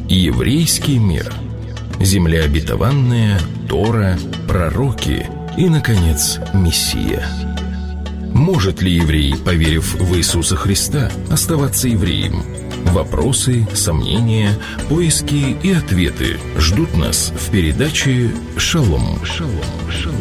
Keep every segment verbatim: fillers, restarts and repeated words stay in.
Еврейский мир. Земля обетованная, Тора, пророки и, наконец, Мессия. Может ли еврей, поверив в Иисуса Христа, оставаться евреем? Вопросы, сомнения, поиски и ответы ждут нас в передаче «Шалом». Шалом, шалом.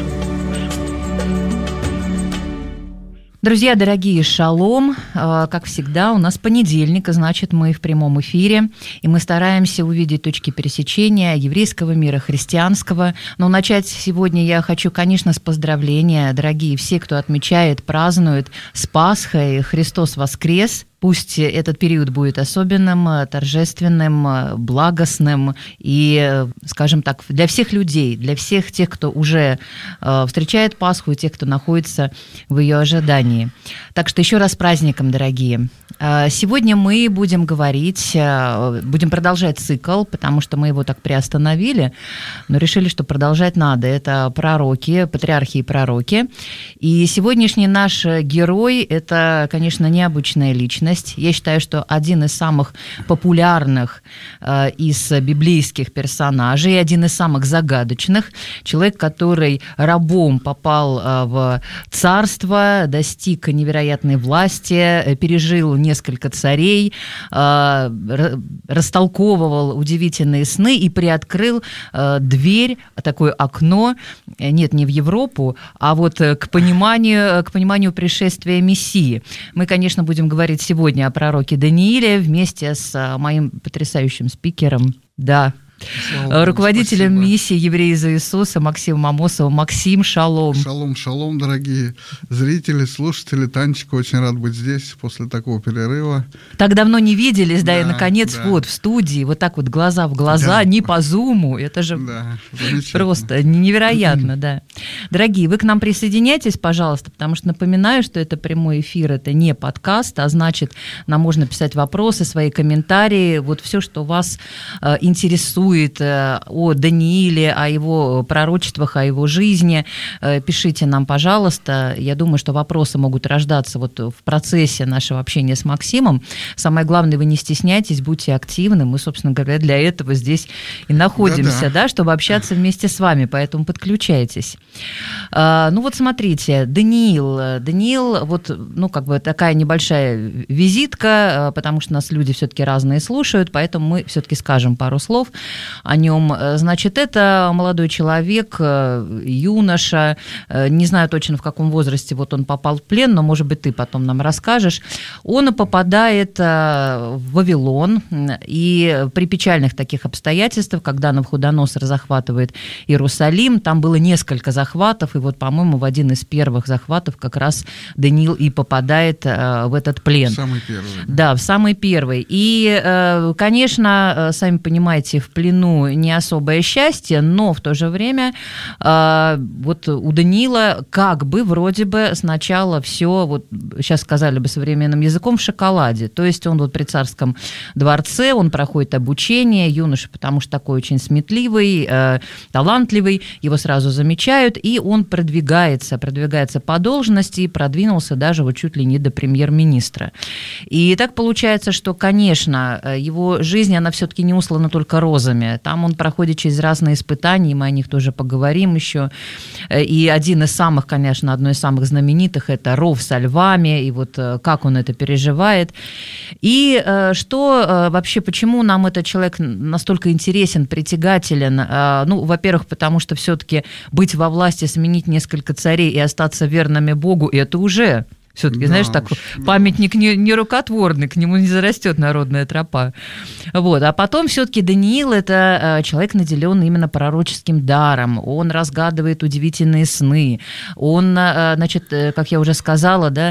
Друзья дорогие, шалом. Как всегда, у нас понедельник, и значит, мы в прямом эфире, и мы стараемся увидеть точки пересечения еврейского мира, христианского. Но начать сегодня я хочу, конечно, с поздравления, дорогие все, кто отмечает, празднует с Пасхой, Христос воскрес. Пусть этот период будет особенным, торжественным, благостным и, скажем так, для всех людей, для всех тех, кто уже встречает Пасху и тех, кто находится в ее ожидании. Так что еще раз с праздником, дорогие. Сегодня мы будем говорить, будем продолжать цикл, потому что мы его так приостановили, но решили, что продолжать надо. Это пророки, патриархи и пророки. И сегодняшний наш герой – это, конечно, необычная личность. Я считаю, что один из самых популярных э, из библейских персонажей, один из самых загадочных, человек, который рабом попал э, в царство, достиг невероятной власти, пережил несколько царей, э, растолковывал удивительные сны и приоткрыл э, дверь, такое окно, нет, не в Европу, а вот к пониманию, к пониманию пришествия Мессии. Мы, конечно, будем говорить сегодня Сегодня о пророке Данииле вместе с моим потрясающим спикером, да, Слава руководителем Богу, миссии «Евреи за Иисуса» Максимом Амосовым. Максим, шалом. Шалом, шалом, дорогие зрители, слушатели. Танечка, очень рад быть здесь после такого перерыва. Так давно не виделись, да, да и, наконец, да. вот в студии, вот так вот глаза в глаза, да. Не по зуму, это же да, просто невероятно, да. Дорогие, вы к нам присоединяйтесь, пожалуйста, потому что напоминаю, что это прямой эфир, это не подкаст, а значит, нам можно писать вопросы, свои комментарии, вот все, что вас э, интересует, о Данииле, о его пророчествах, о его жизни, пишите нам, пожалуйста. Я думаю, что вопросы могут рождаться вот в процессе нашего общения с Максимом. Самое главное, вы не стесняйтесь, будьте активны. Мы, собственно говоря, для этого здесь и находимся, да, да, чтобы общаться вместе с вами, поэтому подключайтесь. Ну вот смотрите, Даниил. Даниил, вот, ну, как бы такая небольшая визитка, потому что нас люди все-таки разные слушают, поэтому мы все-таки скажем пару слов о нем. Значит, это молодой человек, юноша, не знаю точно в каком возрасте вот он попал в плен, но, может быть, ты потом нам расскажешь. Он попадает в Вавилон, и при печальных таких обстоятельствах, когда Навуходоносор захватывает Иерусалим, там было несколько захватов, и вот, по-моему, в один из первых захватов как раз Даниил и попадает в этот плен. Самый первый. Да, в самый первый. И, конечно, сами понимаете, в плену не особое счастье, но в то же время э, вот у Даниила как бы вроде бы сначала все, вот сейчас сказали бы современным языком, в шоколаде. То есть он вот при царском дворце, он проходит обучение, юноша, потому что такой очень сметливый, э, талантливый, его сразу замечают, и он продвигается, продвигается по должности и продвинулся даже вот чуть ли не до премьер-министра. И так получается, что, конечно, его жизнь, она все-таки не услана только розами. Там он проходит через разные испытания, и мы о них тоже поговорим еще. И один из самых, конечно, одно из самых знаменитых – это ров со львами, и вот как он это переживает. И что вообще, почему нам этот человек настолько интересен, притягателен? Ну, во-первых, потому что все-таки быть во власти, сменить несколько царей и остаться верными Богу – это уже… Все-таки, да, знаешь, так да. Памятник не, не рукотворный, к нему не зарастет народная тропа. Вот. А потом все-таки Даниил – это человек, наделенный именно пророческим даром. Он разгадывает удивительные сны. Он, значит, как я уже сказала, да,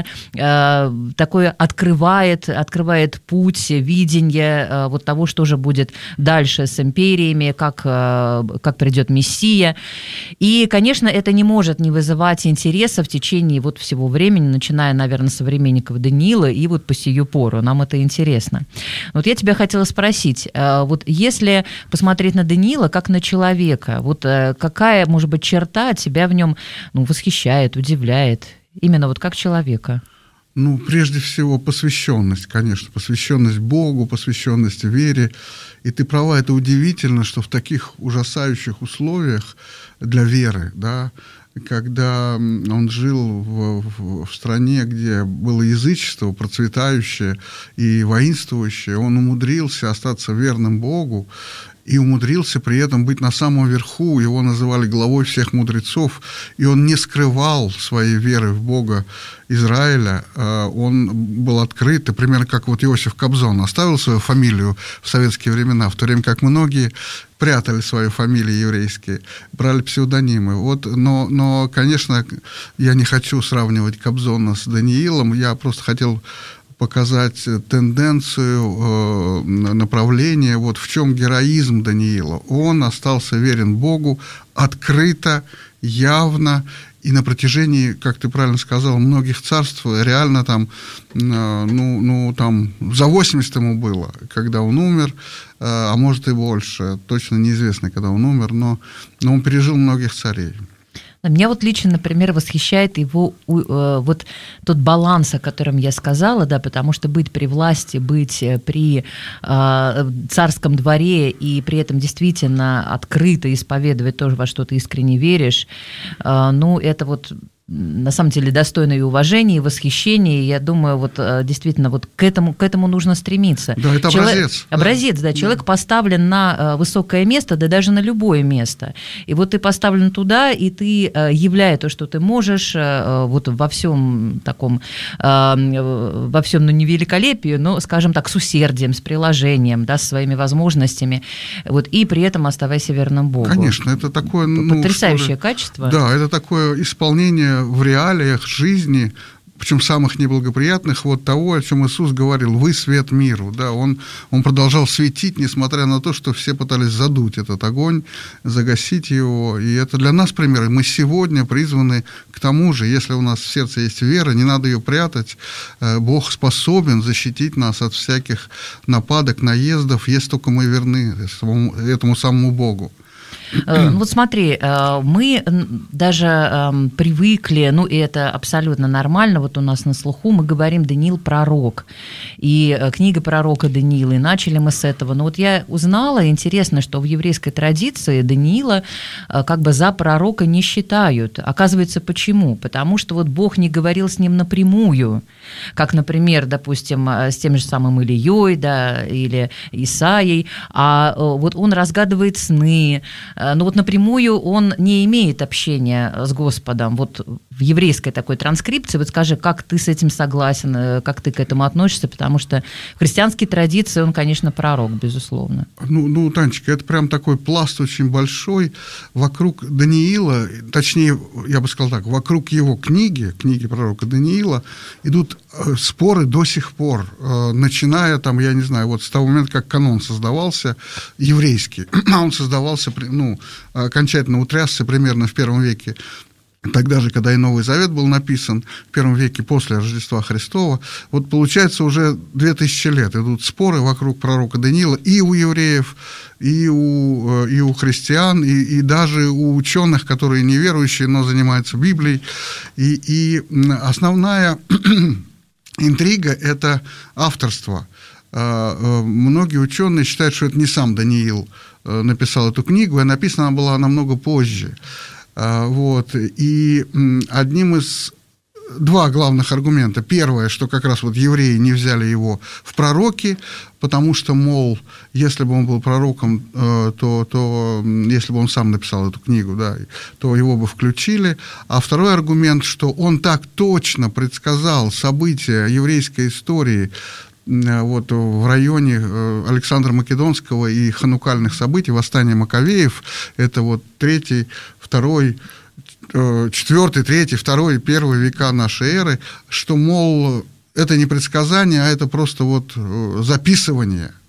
такое открывает, открывает путь, видение вот того, что же будет дальше с империями, как, как придет Мессия. И, конечно, это не может не вызывать интереса в течение вот всего времени, начиная, наверное, современников Даниила и вот по сию пору. Нам это интересно. Вот я тебя хотела спросить, вот если посмотреть на Даниила как на человека, вот какая, может быть, черта тебя в нем, ну, восхищает, удивляет, именно вот как человека? Ну, прежде всего, посвященность, конечно, посвященность Богу, посвященность вере. И ты права, это удивительно, что в таких ужасающих условиях для веры, да, когда он жил в, в, в стране, где было язычество процветающее и воинствующее, он умудрился остаться верным Богу и умудрился при этом быть на самом верху. Его называли главой всех мудрецов, и он не скрывал своей веры в Бога Израиля. Он был открыт, и примерно как вот Иосиф Кобзон оставил свою фамилию в советские времена, в то время как многие прятали свои фамилии еврейские, брали псевдонимы. Вот, но, но, конечно, я не хочу сравнивать Кобзона с Даниилом, я просто хотел показать тенденцию, направление, вот в чем героизм Даниила. Он остался верен Богу открыто, явно, и на протяжении, как ты правильно сказал, многих царств, реально там, ну, ну, там за восемьдесят ему было, когда он умер, а может и больше, точно неизвестно, когда он умер, но, но он пережил многих царей. Меня вот лично, например, восхищает его вот тот баланс, о котором я сказала, да, потому что быть при власти, быть при э, царском дворе и при этом действительно открыто исповедовать то, во что ты искренне веришь, э, ну, это вот на самом деле достойно и уважения, и восхищения. И я думаю, вот действительно вот к этому, к этому нужно стремиться. Да, это человек, образец. Образец, да. да. Человек поставлен на высокое место, да даже на любое место. И вот ты поставлен туда, и ты, являя то, что ты можешь, вот во всем таком, во всем, ну, не великолепии, но, скажем так, с усердием, с приложением, да, с своими возможностями, вот, и при этом оставайся верным Богу. Конечно, это такое... Ну, потрясающее качество. Да, это такое исполнение в реалиях жизни, причем самых неблагоприятных, вот того, о чем Иисус говорил: «Вы свет миру». Да, он, он продолжал светить, несмотря на то, что все пытались задуть этот огонь, загасить его. И это для нас пример. И мы сегодня призваны к тому же, если у нас в сердце есть вера, не надо ее прятать. Бог способен защитить нас от всяких нападок, наездов, если только мы верны этому самому Богу. Вот смотри, мы даже привыкли, ну и это абсолютно нормально, вот у нас на слуху мы говорим «Даниил пророк», и книга пророка Даниила, и начали мы с этого. Но вот я узнала, интересно, что в еврейской традиции Даниила как бы за пророка не считают. Оказывается, почему? Потому что вот Бог не говорил с ним напрямую, как, например, допустим, с тем же самым Илией, да, или Исаией, а вот он разгадывает сны. Но вот напрямую он не имеет общения с Господом. Вот в еврейской такой транскрипции, вот скажи, как ты с этим согласен, как ты к этому относишься, потому что в христианской традиции он, конечно, пророк, безусловно. Ну, ну, Танечка, это прям такой пласт очень большой. Вокруг Даниила, точнее, я бы сказал так, вокруг его книги, книги пророка Даниила, идут споры до сих пор, начиная там, я не знаю, вот с того момента, как канон создавался, еврейский, а он создавался, ну, окончательно утрясся примерно в первом веке, тогда же, когда и Новый Завет был написан, в первом веке после Рождества Христова. Вот получается, уже две тысячи лет идут споры вокруг пророка Даниила и у евреев, и у, и у христиан, и, и даже у ученых, которые неверующие, но занимаются Библией. И, и основная интрига – это авторство. Многие ученые считают, что это не сам Даниил написал эту книгу, а написана она была намного позже. Вот. И одним из... Два главных аргумента. Первое, что как раз вот евреи не взяли его в пророки, потому что, мол, если бы он был пророком, то, то если бы он сам написал эту книгу, да, то его бы включили. А второй аргумент, что он так точно предсказал события еврейской истории вот в районе Александра Македонского и ханукальных событий, восстания Маковеев, это вот третий, второй, четвертый, третий, второй, первый века нашей эры, что, мол, это не предсказание, а это просто вот записывание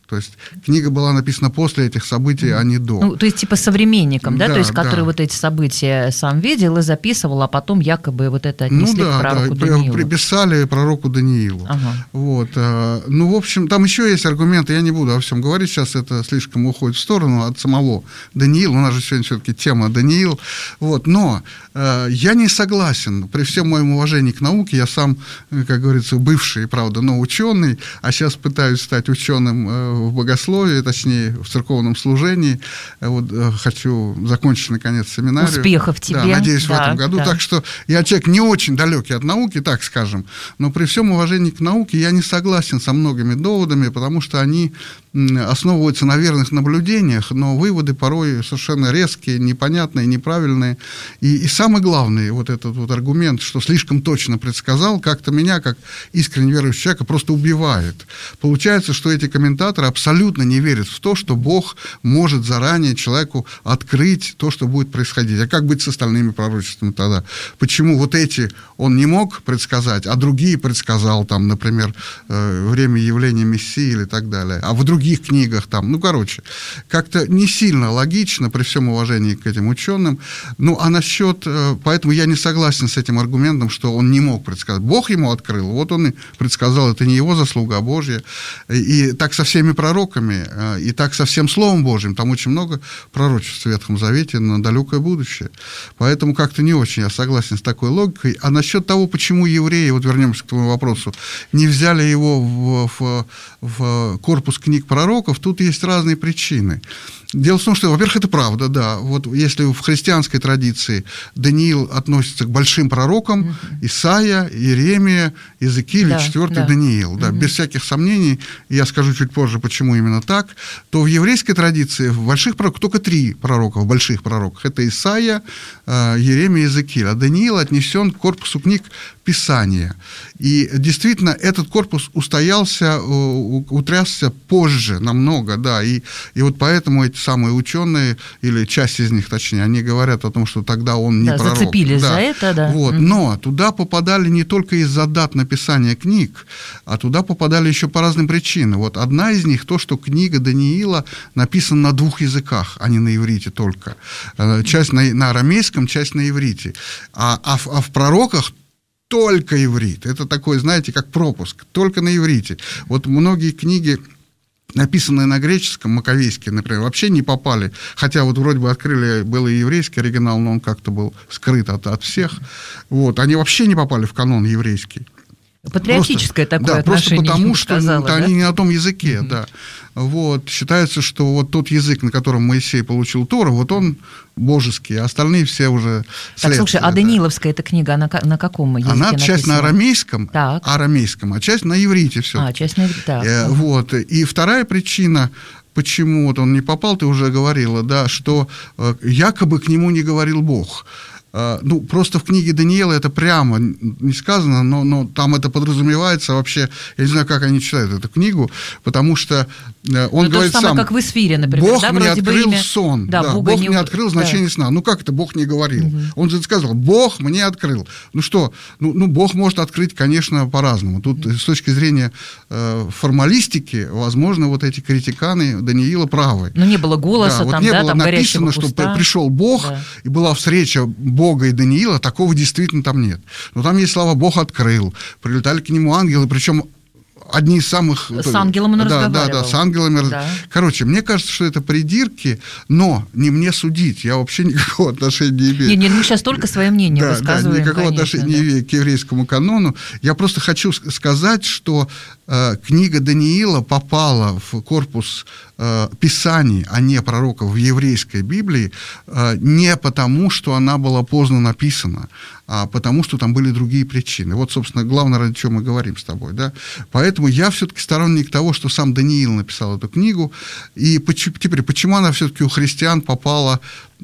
То есть книга была написана после этих событий, а не до. Ну, то есть типа современником, да, да, то есть который да. вот эти события сам видел и записывал, а потом якобы вот это отнесли ну, да, к пророку да, Даниилу. Приписали пророку Даниилу. Ага. Вот. Ну, в общем, там еще есть аргументы, я не буду о всем говорить, сейчас это слишком уходит в сторону от самого Даниила, у нас же сегодня все-таки тема Даниил. Вот. Но э, я не согласен, при всем моем уважении к науке, я сам, как говорится, бывший, правда, но ученый, а сейчас пытаюсь стать ученым в богословии, точнее, в церковном служении. Вот, хочу закончить, наконец, семинарию. Успехов тебе. Да, надеюсь, да, в этом году. Да. Так что я человек не очень далекий от науки, так скажем, но при всем уважении к науке я не согласен со многими доводами, потому что они основываются на верных наблюдениях, но выводы порой совершенно резкие, непонятные, неправильные. И, и самый главный вот этот вот аргумент, что слишком точно предсказал, как-то меня, как искренне верующего человека, просто убивает. Получается, что эти комментаторы абсолютно не верят в то, что Бог может заранее человеку открыть то, что будет происходить. А как быть с остальными пророчествами тогда? Почему вот эти он не мог предсказать, а другие предсказал, там, например, время явления Мессии или так далее, а в других книгах там, ну, короче, как-то не сильно логично, при всем уважении к этим ученым. Ну, а насчет, поэтому я не согласен с этим аргументом, что он не мог предсказать. Бог ему открыл, вот он и предсказал, это не его заслуга, а Божья. И так со всеми пророками, и так со всем Словом Божьим, там очень много пророчеств в Ветхом Завете на далекое будущее. Поэтому как-то не очень я согласен с такой логикой. А насчет того, почему евреи, вот вернемся к твоему вопросу, не взяли его в, в, в корпус книг пророков, тут есть разные причины. Дело в том, что, во-первых, это правда, да. Вот если в христианской традиции Даниил относится к большим пророкам, угу. Исаия, Иеремия, Иезекииль, да, четвертый да. Даниил, да, угу. без всяких сомнений, я скажу чуть позже, почему именно так, то в еврейской традиции в больших пророках только три пророка, в больших пророках. Это Исаия, Иеремия, Иезекииль. А Даниил отнесен к корпусу книг Писания. И действительно, этот корпус устоялся, утрясся позже намного, да, и, и вот поэтому эти самые ученые, или часть из них, точнее, они говорят о том, что тогда он не да, пророк. Зацепились да. за это, да. Вот. Mm-hmm. Но туда попадали не только из-за дат написания книг, а туда попадали еще по разным причинам. Вот одна из них то, что книга Даниила написана на двух языках, а не на иврите только. Часть на, на арамейском, часть на иврите. А, а, в, а в пророках только иврит. Это такой, знаете, как пропуск. Только на иврите. Вот многие книги, написанные на греческом, маковейские, например, вообще не попали. Хотя вот вроде бы открыли, был и еврейский оригинал, но он как-то был скрыт от, от всех. Вот. Они вообще не попали в канон еврейский. Патриотическое просто, такое да, отношение. Просто потому, что сказала, да? они не на том языке, mm-hmm. да. Вот. Считается, что вот тот язык, на котором Моисей получил Тору, вот он божеский, а остальные все уже Так, слушай, а Данииловская да. эта книга, она на каком языке Она написана? часть на арамейском, так. арамейском, а часть на иврите все. А, часть на иврите, так. Э, ага. Вот. И вторая причина, почему вот он не попал, ты уже говорила, да, что э, якобы к нему не говорил Бог. Ну, просто в книге Даниила это прямо не сказано, но, но там это подразумевается вообще, я не знаю, как они читают эту книгу, потому что он ну, говорит то же самое, сам, как в Эсфире, например, Бог да, мне открыл имя... сон, да, да, Бога Бог не... мне открыл значение да. сна. Ну, как это Бог не говорил? Угу. Он же сказал, Бог мне открыл. Ну, что, ну, ну Бог может открыть, конечно, по-разному. Тут с точки зрения э, формалистики, возможно, вот эти критиканы Даниила правы. Но не было голоса, да, там, вот не да, было там написано, что куста. пришел Бог, да. и была встреча Бога и Даниила, такого действительно там нет. Но там есть слова «Бог открыл», прилетали к нему ангелы, причем одни из самых... С ангелом он да, разговаривал. Да, да, с ангелами. Да. Короче, мне кажется, что это придирки, но не мне судить. Я вообще никакого отношения не имею. Нет, нет, мы сейчас только свое мнение да, высказываем. Да, никакого конечно, отношения да. не имею к еврейскому канону. Я просто хочу сказать, что э, книга Даниила попала в корпус э, Писаний, а не пророков в еврейской Библии, э, не потому, что она была поздно написана, а потому, что там были другие причины. Вот, собственно, главное, ради чего мы говорим с тобой. Да? Поэтому я все-таки сторонник того, что сам Даниил написал эту книгу. И почему, теперь, почему она все-таки у христиан попала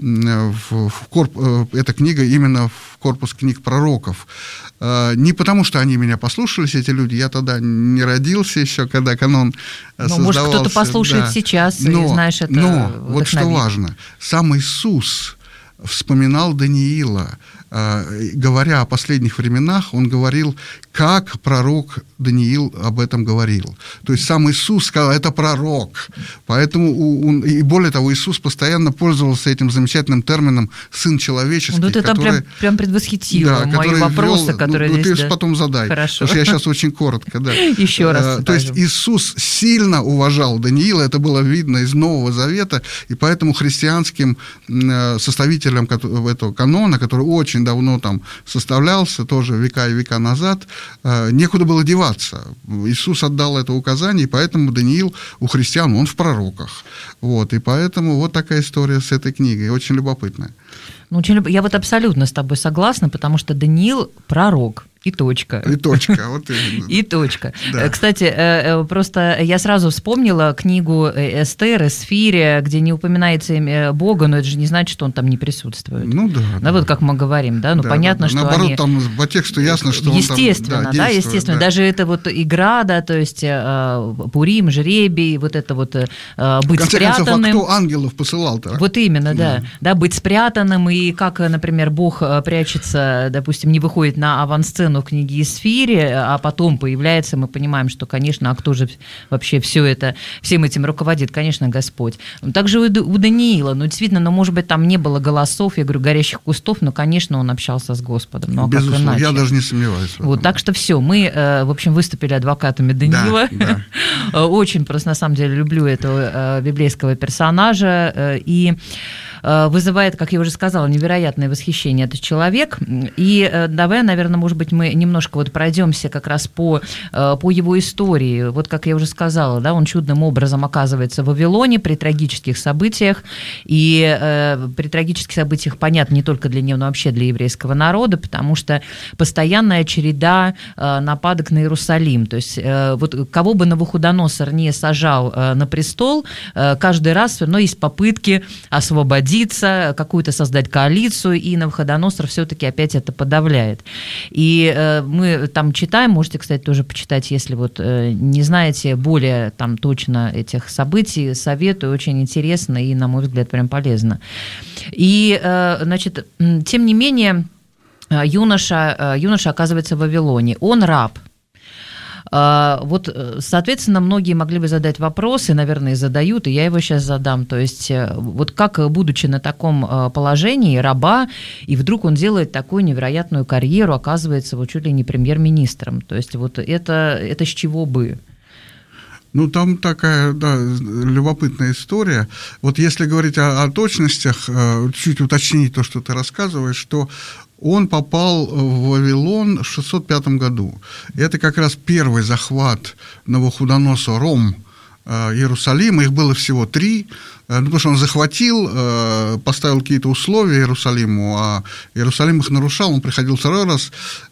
в, в корп, эта книга именно в корпус книг пророков? Не потому, что они меня послушались, эти люди. Я тогда не родился еще, когда канон но, создавался. Может, кто-то послушает да. сейчас, но, и знаешь, это Но, вот что вдохновит. важно, сам Иисус вспоминал Даниила говоря о последних временах, он говорил, как пророк Даниил об этом говорил. То есть сам Иисус сказал, это пророк. Поэтому, он, и более того, Иисус постоянно пользовался этим замечательным термином «сын человеческий». Ну, ты там который, прям, прям предвосхитил да, мои вопросы, ввел, которые ну, здесь... Ну, ты да. потом задай. Хорошо. Потому что я сейчас очень коротко. Да. Еще раз. То есть Иисус сильно уважал Даниила, это было видно из Нового Завета, и поэтому христианским составителям этого канона, который очень давно там составлялся, тоже века и века назад, некуда было деваться. Иисус отдал это указание, и поэтому Даниил у христиан, он в пророках. Вот, и поэтому вот такая история с этой книгой, очень любопытная. Ну, очень люб... Я вот абсолютно с тобой согласна, потому что Даниил пророк. И точка. И точка, вот именно. И точка. Да. Кстати, просто я сразу вспомнила книгу Эстер, Эсфире, где не упоминается имя Бога, но это же не значит, что он там не присутствует. Ну да. Да, да. вот как мы говорим, да, ну да, понятно, да, что наоборот, они... там по тексту ясно, что естественно, он там, да, да, естественно. Да. Даже это вот игра, да, то есть Пурим, жребий, вот это вот быть в конце спрятанным. Концов, а кто ангелов посылал-то? Вот именно, да. да. Да, быть спрятанным, и как, например, Бог прячется, допустим, не выходит на авансцену в книге Эсфире, а потом появляется, мы понимаем, что, конечно, а кто же вообще все это, всем этим руководит? Конечно, Господь. Также у Даниила, ну, действительно, ну, может быть, там не было голосов, я говорю, горящих кустов, но, конечно, он общался с Господом. Ну, а безусловно, как иначе? Я даже не сомневаюсь. Вот, так что все, мы, в общем, выступили адвокатами Даниила. Да, да. Очень просто, на самом деле, люблю этого библейского персонажа, и вызывает, как я уже сказала, невероятное восхищение этот человек. И давай, наверное, может быть, мы немножко вот пройдемся как раз по, по его истории. Вот, как я уже сказала, да, он чудным образом оказывается в Вавилоне при трагических событиях. И э, при трагических событиях, понятно, не только для него, но вообще для еврейского народа, потому что постоянная череда э, нападок на Иерусалим. То есть э, вот кого бы Навуходоносор не сажал э, на престол, э, каждый раз все равно есть попытки освободить, какую-то создать коалицию, и Навуходоносор все-таки опять это подавляет. И э, мы там читаем, можете, кстати, тоже почитать, если вот э, не знаете более там точно этих событий, советую, очень интересно и, на мой взгляд, прям полезно. И, э, значит, тем не менее, юноша, юноша оказывается в Вавилоне, он раб. Вот, соответственно, многие могли бы задать вопросы, наверное, и задают, и я его сейчас задам. То есть, вот как, будучи на таком положении раба, и вдруг он делает такую невероятную карьеру, оказывается вот чуть ли не премьер-министром. То есть, вот это, это с чего бы? Ну, там такая, да, любопытная история. Вот если говорить о, о точностях, чуть уточнить то, что ты рассказываешь, что он попал в Вавилон в шестьсот пятом году. Это как раз первый захват Навуходоносором Иерусалима. Их было всего три. Ну, потому что он захватил, поставил какие-то условия Иерусалиму, а Иерусалим их нарушал, он приходил второй раз,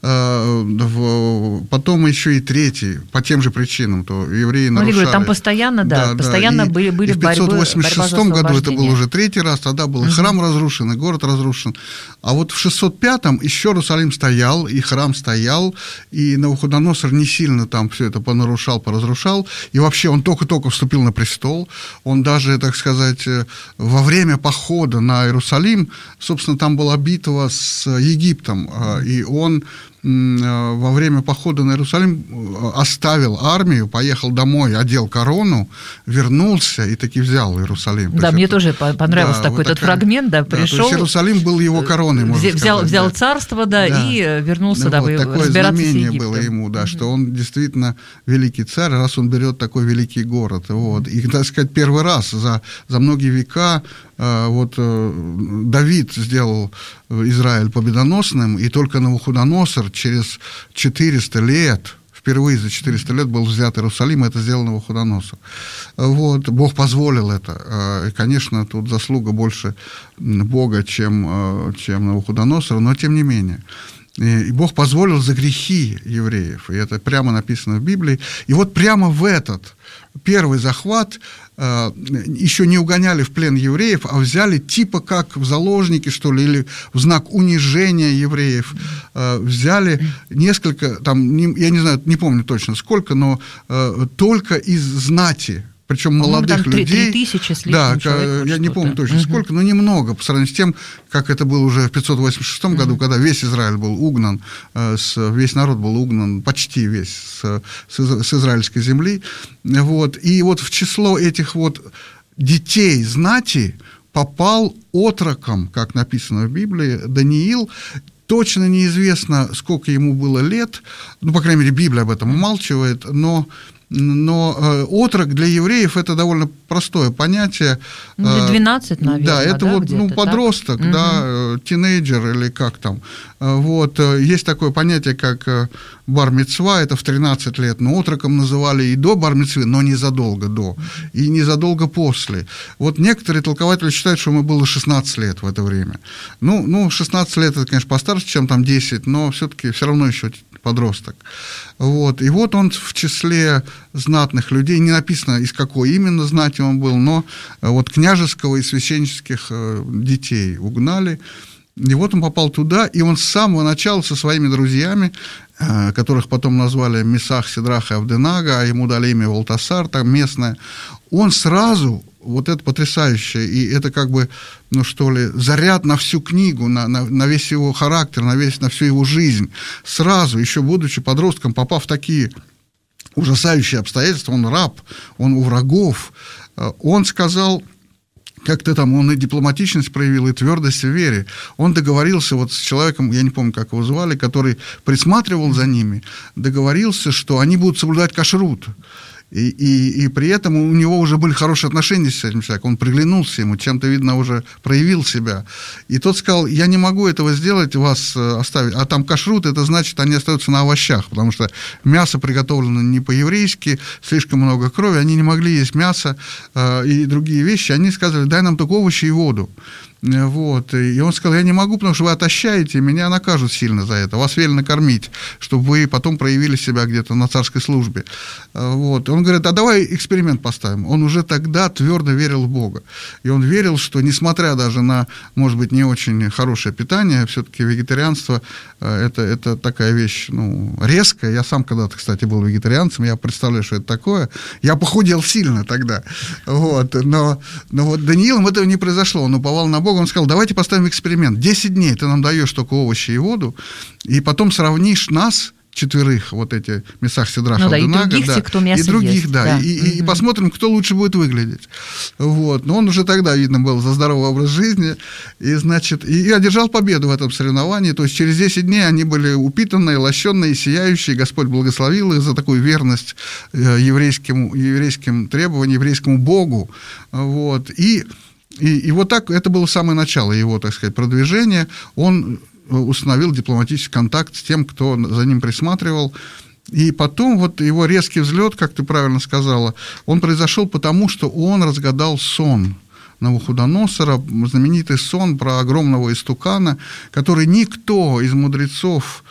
потом еще и третий, по тем же причинам, то евреи ну, нарушали. Там постоянно, да, да постоянно да. были, были и в пятьсот восемьдесят шестом году это был уже третий раз, тогда был и храм угу. разрушен, и город разрушен. А вот в шестьсот пятом еще Иерусалим стоял, и храм стоял, и Навуходоносор не сильно там все это понарушал, поразрушал, и вообще он только-только вступил на престол, он даже, так сказать, во время похода на Иерусалим, собственно, там была битва с Египтом, и он во время похода на Иерусалим оставил армию, поехал домой, одел корону, вернулся и таки взял Иерусалим. Да, то мне это, тоже понравился да, такой вот этот такая, фрагмент, да, пришел. Да, то есть Иерусалим был его короной, можно взял, сказать. Взял да. царство, да, да, и вернулся, ну, да, вот, такое разбираться знамение с Египтом. было ему, да, mm-hmm. что он действительно великий царь, раз он берет такой великий город. Вот. И, так сказать, первый раз за, за многие века вот Давид сделал Израиль победоносным, и только Навуходоносор через четыреста лет, впервые за четыреста лет был взят Иерусалим, это сделал Навуходоносор. Вот, Бог позволил это. И, конечно, тут заслуга больше Бога, чем, чем Навуходоносора, но тем не менее. И Бог позволил за грехи евреев, и это прямо написано в Библии. И вот прямо в этот первый захват еще не угоняли в плен евреев, а взяли типа как в заложники, что ли, или в знак унижения евреев. Взяли несколько, там, я не знаю, не помню точно сколько, но только из знати причем молодых там людей. три тысячи с лишним да, человек, я не помню точно угу. сколько, но немного по сравнению с тем, как это было уже в пятьсот восемьдесят шестом году, угу. когда весь Израиль был угнан, с, весь народ был угнан, почти весь, с, с, с израильской земли. Вот. И вот в число этих вот детей знати попал отроком, как написано в Библии, Даниил. Точно неизвестно, сколько ему было лет, ну, по крайней мере, Библия об этом умалчивает, но, но э, отрок для евреев – это довольно простое понятие. Ну, двенадцать, наверное, да, это да, вот ну, подросток, так? да, угу. тинейджер или как там. Вот, есть такое понятие, как бар-мицва, это в тринадцать лет, но отроком называли и до бар-мицвы, но незадолго до, и незадолго после. Вот некоторые толкователи считают, что ему было шестнадцать лет в это время. Ну, ну шестнадцать лет, это, конечно, постарше, чем там десять, но все-таки все равно еще подросток. Вот, и вот он в числе знатных людей, не написано, из какой именно знати он был, но вот княжеского и священнических детей угнали. И вот он попал туда, и он с самого начала со своими друзьями, которых потом назвали Месах, Сидрах и Авденага, а ему дали имя Валтасар, там местное, он сразу, вот это потрясающе, и это как бы, ну что ли, заряд на всю книгу, на, на, на весь его характер, на, весь, на всю его жизнь, сразу, еще будучи подростком, попав в такие ужасающие обстоятельства, он раб, он у врагов, он сказал... Как-то там он и дипломатичность проявил, и твердость в вере. Он договорился вот с человеком, я не помню, как его звали, который присматривал за ними, договорился, что они будут соблюдать кашрут. И, и, и при этом у него уже были хорошие отношения с этим человеком, он приглянулся ему, чем-то, видно, уже проявил себя. И тот сказал, я не могу этого сделать, вас оставить. А там кашрут, это значит, они остаются на овощах, потому что мясо приготовлено не по-еврейски, слишком много крови, они не могли есть мясо э, и другие вещи. Они сказали, дай нам только овощи и воду. Вот. И он сказал, я не могу, потому что вы отощаете, меня накажут сильно за это, вас велено кормить, чтобы вы потом проявили себя где-то на царской службе. Вот. Он говорит, а давай эксперимент поставим. Он уже тогда твердо верил в Бога. И он верил, что несмотря даже на, может быть, не очень хорошее питание, все-таки вегетарианство это, это такая вещь, ну, резкая. Я сам когда-то, кстати, был вегетарианцем, я представляю, что это такое. Я похудел сильно тогда. Вот. Но, но вот Даниилом этого не произошло. Он уповал на Бога. Он сказал, давайте поставим эксперимент. десять дней ты нам даешь только овощи и воду, и потом сравнишь нас, четверых, вот эти Месах, Сидрах, ну, Авденага, да, и других, да, те, кто мясо и других, ест, да, да. И, Mm-hmm. и посмотрим, кто лучше будет выглядеть. Вот. Но он уже тогда, видно, был за здоровый образ жизни, и, значит, и, и одержал победу в этом соревновании, то есть через десять дней они были упитанные, лощеные, сияющие, Господь благословил их за такую верность еврейским, еврейским требованиям, еврейскому Богу, вот, и И, и вот так, это было самое начало его, так сказать, продвижения. Он установил дипломатический контакт с тем, кто за ним присматривал. И потом вот его резкий взлет, как ты правильно сказала, он произошел потому, что он разгадал сон Навуходоносора, знаменитый сон про огромного истукана, который никто из мудрецов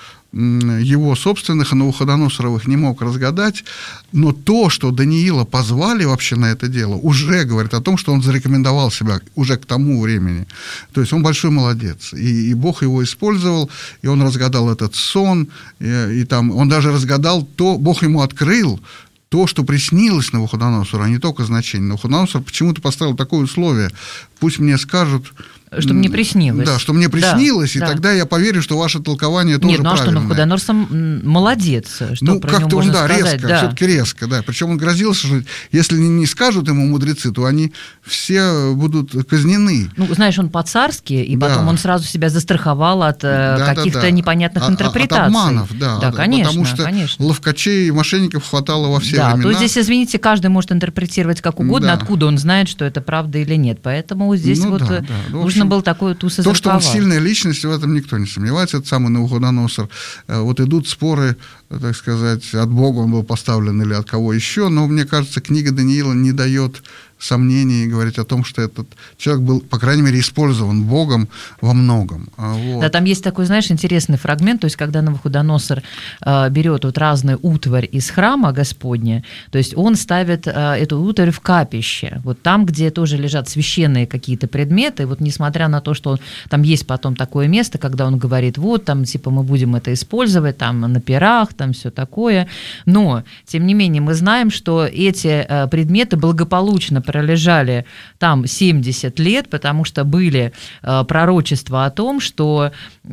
его собственных, Навуходоносоровых, не мог разгадать, но то, что Даниила позвали вообще на это дело, уже говорит о том, что он зарекомендовал себя уже к тому времени. То есть он большой молодец, и, и Бог его использовал, и он разгадал этот сон, и, и там он даже разгадал то, Бог ему открыл то, что приснилось Навуходоносору, а не только значение. Навуходоносор почему-то поставил такое условие, пусть мне скажут... Что мне приснилось. Да, что мне приснилось, да, и да. тогда я поверю, что ваше толкование тоже правильное. Нет, ну а что, Навуходоносор молодец, что ну, про него как-то можно он, да, сказать. резко, да. все-таки резко, да. Причем он грозился, что если не скажут ему мудрецы, то они все будут казнены. Ну, знаешь, он по-царски, и да. потом он сразу себя застраховал от да, каких-то да, да. непонятных а, интерпретаций. От обманов, да. Да, конечно, потому что конечно. ловкачей и мошенников хватало во все да, времена. Да, то здесь, извините, каждый может интерпретировать как угодно, да. откуда он знает, что это правда или нет. Поэтому здесь ну, вот да, да. Ну, нужно был такой туз и то, что он сильная личность, в этом никто не сомневается, это самый Навуходоносор. Вот идут споры, так сказать, от Бога он был поставлен или от кого еще, но мне кажется, книга Даниила не дает сомнений, говорить о том, что этот человек был, по крайней мере, использован Богом во многом. Вот. Да, там есть такой, знаешь, интересный фрагмент, то есть когда Навуходоносор э, берет вот разную утварь из храма Господня, то есть он ставит э, эту утварь в капище, вот там, где тоже лежат священные какие-то предметы, вот несмотря на то, что он, там есть потом такое место, когда он говорит, вот там, типа, мы будем это использовать, там, на пирах, там, все такое, но, тем не менее, мы знаем, что эти э, предметы благополучно пролежали там семьдесят лет, потому что были э, пророчества о том, что,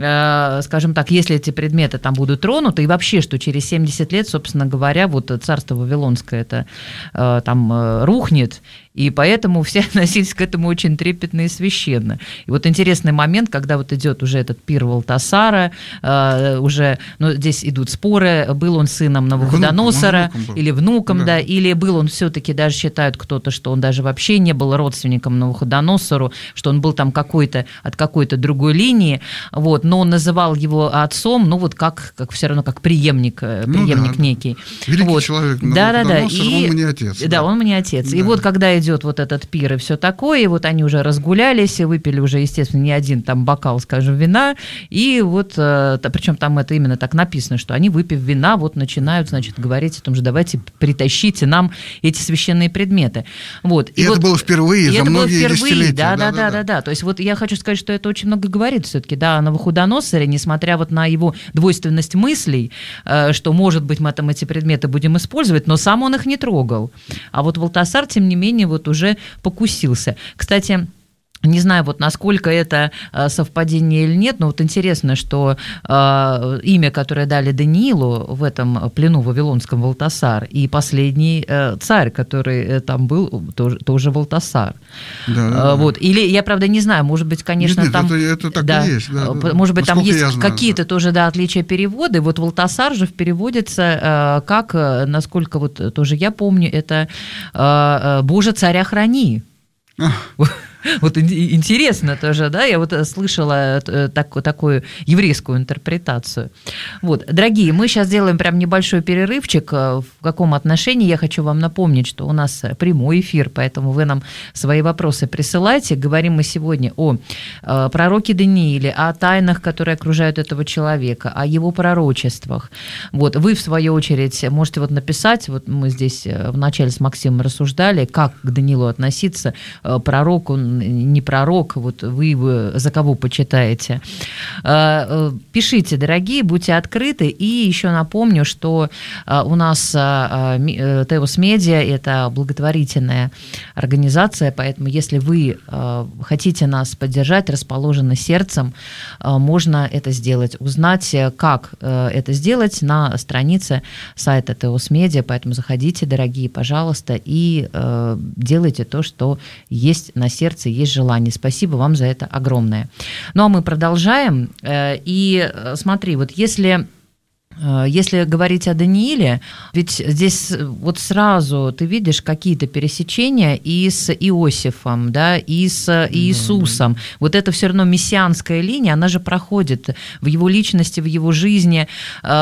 э, скажем так, если эти предметы там будут тронуты, и вообще, что через семьдесят лет, собственно говоря, вот царство Вавилонское это э, там э, рухнет, и поэтому все относились к этому очень трепетно и священно. И вот интересный момент, когда вот идет уже этот пир Валтасара, э, уже, ну, здесь идут споры, был он сыном Навуходоносора внуком, или внуком, да. да, или был он все-таки, даже считают кто-то, что он даже вообще не был родственником Навуходоносору, что он был там какой-то, от какой-то другой линии, вот, но он называл его отцом, ну вот как, как все равно как преемник, ну, преемник да, некий. Великий вот. человек да, да, да. И, он мне отец. Да, да, он мне отец. Да. И вот когда идет вот этот пир и все такое, и вот они уже разгулялись, и выпили уже, естественно, не один там бокал, скажем, вина, и вот, причем там это именно так написано, что они, выпив вина, вот начинают, значит, говорить о том же, давайте притащите нам эти священные предметы. Вот. И, и это вот, было впервые и за это многие было впервые, десятилетия. Да, да, да, да, да, да, да. То есть вот я хочу сказать, что это очень много говорит все-таки, да, о Навуходоносоре, несмотря вот на его двойственность мыслей, что, может быть, мы там эти предметы будем использовать, но сам он их не трогал. А вот Валтасар, тем не менее, вот уже покусился. Кстати, не знаю, вот насколько это совпадение или нет, но вот интересно, что э, имя, которое дали Даниилу в этом плену вавилонском, Валтасар, и последний э, царь, который там был, тоже, тоже Валтасар. Да, да, вот. Или, я, правда, не знаю, может быть, конечно, нет, там... Это, это так да, и есть. Да, да. Может быть, там есть знаю, какие-то да. тоже, да, отличия перевода. Вот Валтасар же переводится э, как, насколько вот тоже я помню, это э, «Боже, царя храни». Вот интересно тоже, да, я вот слышала так, такую еврейскую интерпретацию. Вот, дорогие, мы сейчас сделаем прям небольшой перерывчик. В каком отношении я хочу вам напомнить, что у нас прямой эфир, поэтому вы нам свои вопросы присылайте. Говорим мы сегодня о пророке Данииле, о тайнах, которые окружают этого человека, о его пророчествах. Вот, вы, в свою очередь, можете вот написать, вот мы здесь вначале с Максимом рассуждали, как к Даниилу относиться, пророку, не пророк, вот вы его за кого почитаете. Пишите, дорогие, будьте открыты. И еще напомню, что у нас Теос Медиа – это благотворительная организация, поэтому если вы хотите нас поддержать, расположены сердцем, можно это сделать. Узнать, как это сделать, на странице сайта Теос Медиа, поэтому заходите, дорогие, пожалуйста, и делайте то, что есть на сердце, есть желание. Спасибо вам за это огромное. Ну, а мы продолжаем. И смотри, вот если... Если говорить о Данииле, ведь здесь вот сразу ты видишь какие-то пересечения и с Иосифом, да, и с Иисусом. Да, да. Вот это все равно мессианская линия, она же проходит в его личности, в его жизни.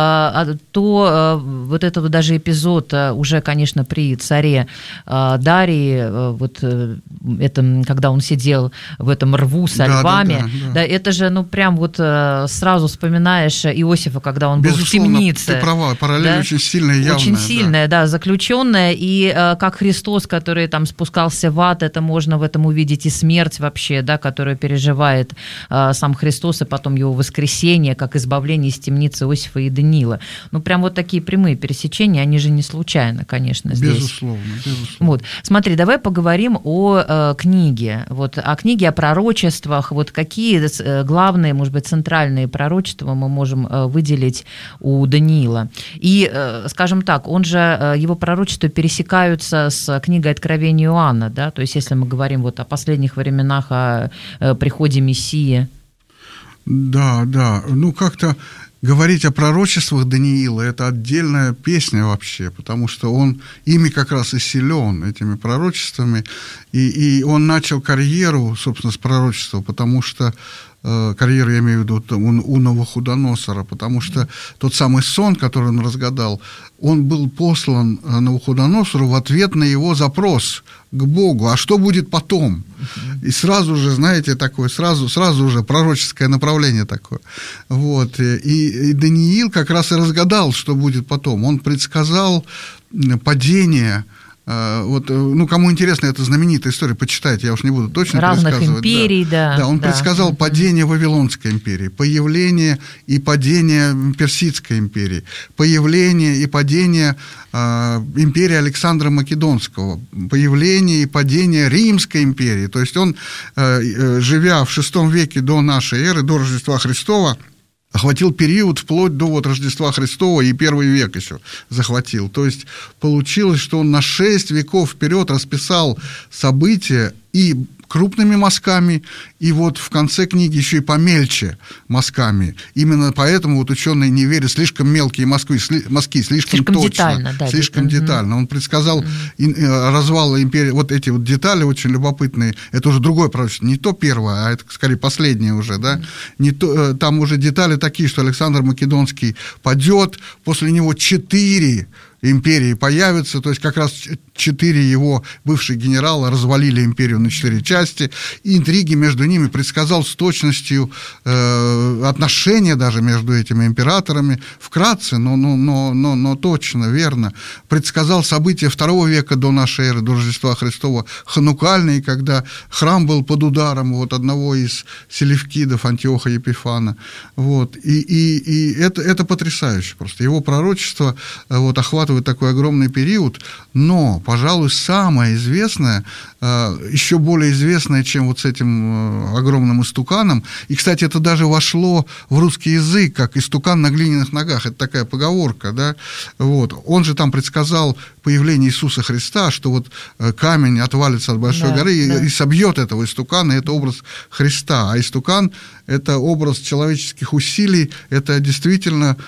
То вот этого даже эпизод уже, конечно, при царе Дарии, вот это, когда он сидел в этом рву со да, львами, да, да, да. Да, это же, ну, прям вот сразу вспоминаешь Иосифа, когда он был в темнице. Ты права, параллель да? очень сильная, явная. Очень сильная, да, да заключенная. И э, как Христос, который там спускался в ад, это можно в этом увидеть и смерть вообще, да, которую переживает э, сам Христос, и потом его воскресение, как избавление из темницы Иосифа и Даниила. Ну, прям вот такие прямые пересечения, они же не случайно, конечно, здесь. Безусловно, безусловно. Вот. Смотри, давай поговорим о э, книге, вот, о книге, о пророчествах, вот какие э, главные, может быть, центральные пророчества мы можем э, выделить у Даниила. И, скажем так, он же, его пророчества пересекаются с книгой Откровения Иоанна, да, то есть если мы говорим вот о последних временах, о приходе Мессии. Да, да, ну как-то говорить о пророчествах Даниила – это отдельная песня вообще, потому что он ими как раз и силен, этими пророчествами, и, и он начал карьеру, собственно, с пророчества, потому что карьеры, я имею в виду, у Навуходоносора, потому что тот самый сон, который он разгадал, он был послан Навуходоносору в ответ на его запрос к Богу. А что будет потом? И сразу же, знаете, такое, сразу, сразу же пророческое направление такое. Вот. И, и Даниил как раз и разгадал, что будет потом. Он предсказал падение. Вот, ну, кому интересно, это знаменитая история, почитайте, я уж не буду точно разных пересказывать. империй, да. Да, да он да. предсказал падение Вавилонской империи, появление и падение Персидской империи, появление и падение э, империи Александра Македонского, появление и падение Римской империи. То есть он, э, живя в шестом веке до нашей эры, до Рождества Христова, охватил период вплоть до вот Рождества Христова и первый век еще захватил. То есть получилось, что он на шесть веков вперед расписал события и крупными мазками, и вот в конце книги еще и помельче мазками. Именно поэтому вот ученые не верят, слишком мелкие мазки, мазки слишком, слишком точно, детально, да, слишком детально. детально. Он предсказал mm-hmm. развал империи, вот эти вот детали очень любопытные, это уже другое пророчество, не то первое, а это скорее последнее уже, да, mm-hmm. не то, там уже детали такие, что Александр Македонский падет, после него четыре империи появятся, то есть как раз четыре его бывших генерала развалили империю на четыре части, и интриги между ними предсказал с точностью э, отношения даже между этими императорами, вкратце, но, но, но, но, но точно, верно, предсказал события второго века до нашей эры, до Рождества Христова, ханукальные, когда храм был под ударом вот одного из селевкидов, Антиоха Епифана, вот, и, и, и это, это потрясающе просто, его пророчество вот, охватывает такой огромный период, но, пожалуй, самое известное, еще более известное, чем вот с этим огромным истуканом, и, кстати, это даже вошло в русский язык, как истукан на глиняных ногах, это такая поговорка, да, вот, он же там предсказал появление Иисуса Христа, что вот камень отвалится от большой да, горы да. и, и собьет этого истукана, это образ Христа, а истукан – это образ человеческих усилий, это действительно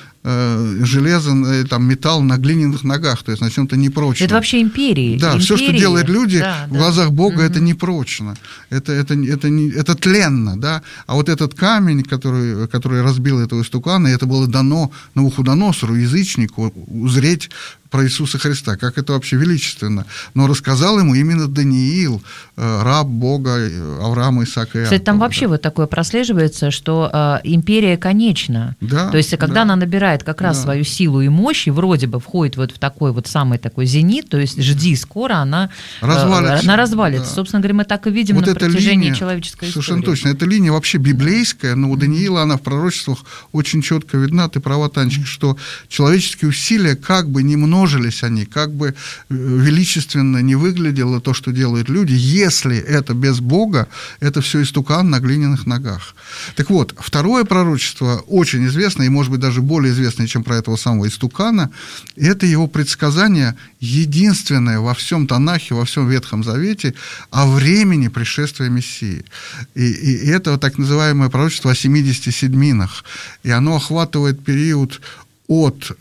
железо, там, металл на глиняных ногах, то есть на чем-то непрочном. Это вообще империи. Да, империи. Все, что делают люди, да, в глазах да. Бога, mm-hmm. это непрочно, это, это, это, не, это тленно, да, а вот этот камень, который, который разбил этого истукана, это было дано Навуходоносору, язычнику, узреть про Иисуса Христа, как это вообще величественно. Но рассказал ему именно Даниил, раб Бога Авраама, Исаака и Иакова. Кстати, там вообще да. вот такое прослеживается, что э, империя конечна. Да, то есть, когда да. она набирает как раз да. свою силу и мощь, и вроде бы входит вот в такой вот самый такой зенит, то есть жди, скоро она развалится. Э, она развалится. Да. Собственно говоря, мы так и видим вот на протяжении линия, человеческой совершенно истории. Совершенно точно. Эта линия вообще библейская, но у Даниила она в пророчествах очень четко видна, ты права, Танечка, что человеческие усилия, как бы ни множились они, как бы величественно не выглядело то, что делают люди, если это без Бога, это все истукан на глиняных ногах. Так вот, второе пророчество очень известное, и, может быть, даже более известное, чем про этого самого истукана, это его предсказание, единственное во всем Танахе, во всем Ветхом Завете, о времени пришествия Мессии. И, и это так называемое пророчество о семидесяти седьминах, и оно охватывает период от,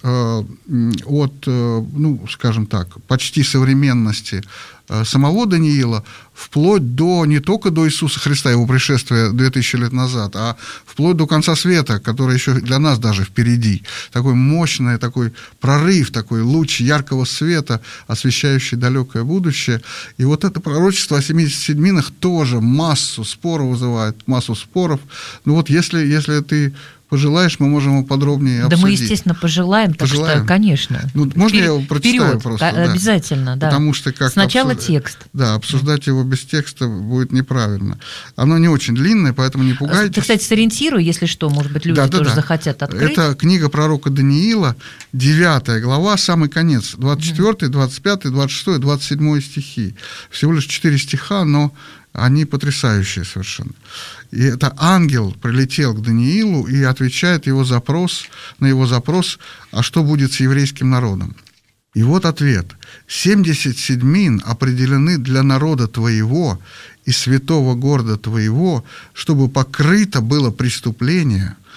от, ну, скажем так, почти современности самого Даниила, вплоть до, не только до Иисуса Христа, его пришествия две тысячи лет назад, а вплоть до конца света, который еще для нас даже впереди. Такой мощный, такой прорыв, такой луч яркого света, освещающий далекое будущее. И вот это пророчество о семидесяти седьминах тоже массу споров вызывает, массу споров. Ну вот если, если ты пожелаешь, мы можем его подробнее обсудить. Да мы, естественно, пожелаем, так пожелаем. что, конечно. Ну, можно Впер... я его прочитаю Вперед. просто? Да, обязательно, да. Потому что как сначала обсуж... текст. Да, обсуждать его без текста будет неправильно. Оно не очень длинное, поэтому не пугайтесь. Ты, кстати, сориентируй, если что, может быть, люди да, да, тоже да. захотят открыть. Это книга пророка Даниила, девятая глава, самый конец, двадцать четвёртый, двадцать пятый, двадцать шестой, двадцать седьмой стихи. Всего лишь четыре стиха, но они потрясающие совершенно. И это ангел прилетел к Даниилу и отвечает его запрос, на его запрос, а что будет с еврейским народом? И вот ответ. «семьдесят седьмин определены для народа твоего и святого города твоего, чтобы покрыто было преступление,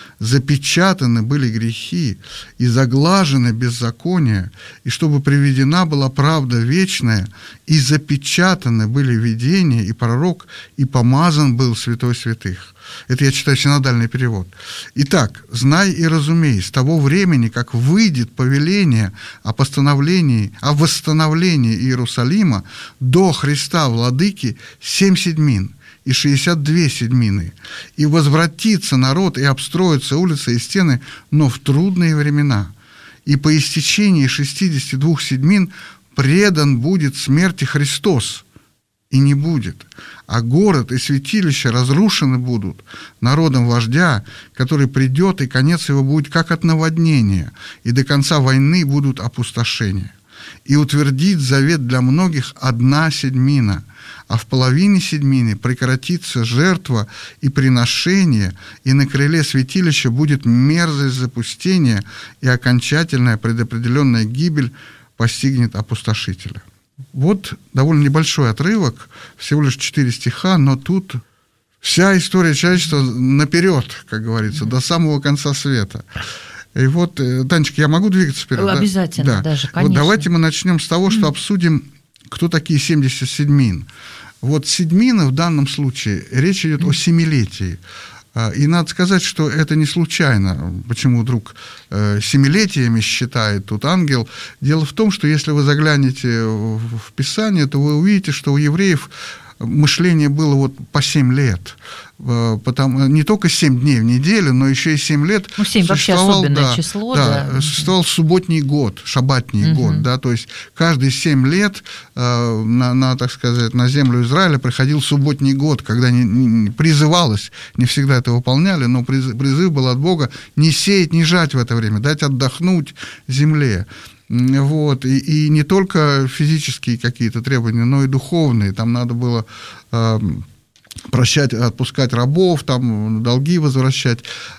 запечатаны были грехи и заглажены беззакония, и чтобы приведена была правда вечная, и запечатаны были видения и пророк, и помазан был святой святых». Это я читаю синодальный перевод. «Итак, знай и разумей, с того времени, как выйдет повеление о постановлении, о восстановлении Иерусалима до Христа Владыки семь седьмин и шестьдесят две седьмины, и возвратится народ и обстроятся улицы и стены, но в трудные времена. И по истечении шестидесяти двух седьмин предан будет смерти Христос, и не будет. А город и святилище разрушены будут народом вождя, который придет, и конец его будет как от наводнения, и до конца войны будут опустошения. И утвердит завет для многих одна седьмина, а в половине седьмины прекратится жертва и приношение, и на крыле святилища будет мерзость запустения, и окончательная предопределенная гибель постигнет опустошителя». Вот довольно небольшой отрывок, всего лишь четыре стиха, но тут вся история человечества наперед, как говорится, до самого конца света. И вот, Танечка, я могу двигаться вперед? Обязательно, да? даже, конечно. Вот давайте мы начнем с того, что обсудим, кто такие семьдесят седьмин. Вот седьмина в данном случае, речь идет о семилетии. И надо сказать, что это не случайно, почему вдруг семилетиями считает тут ангел. Дело в том, что если вы заглянете в Писание, то вы увидите, что у евреев мышление было вот по семь лет. Потому, не только семь дней в неделю, но еще и семь лет. Ну, семь вообще особенное да, число. Да, да, существовал субботний год, шаббатний угу. год. Да, то есть каждые семь лет э, на, на, так сказать, на землю Израиля приходил субботний год, когда не, не, призывалось, не всегда это выполняли, но призыв, призыв был от Бога не сеять, не жать в это время, дать отдохнуть земле. Вот. И, и не только физические какие-то требования, но и духовные. Там надо было э, прощать, отпускать рабов, там, долги возвращать.